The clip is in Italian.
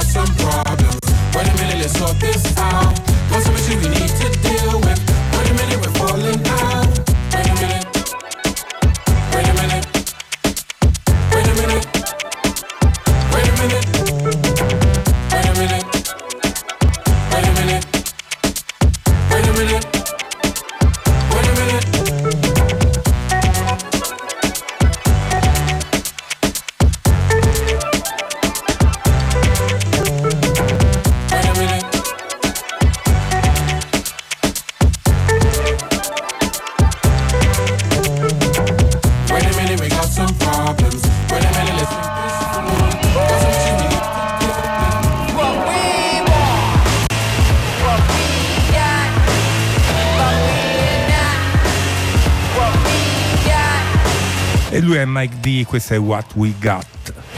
some problems. Wait a minute, let's sort this out. Got some issues we need to deal with. Wait a minute, we're falling out. Wait a minute. Wait a minute. Wait a minute. Wait a minute. Wait a minute. Wait a minute. Wait a minute. Wait a minute. E lui è Mike D, questo è What We Got.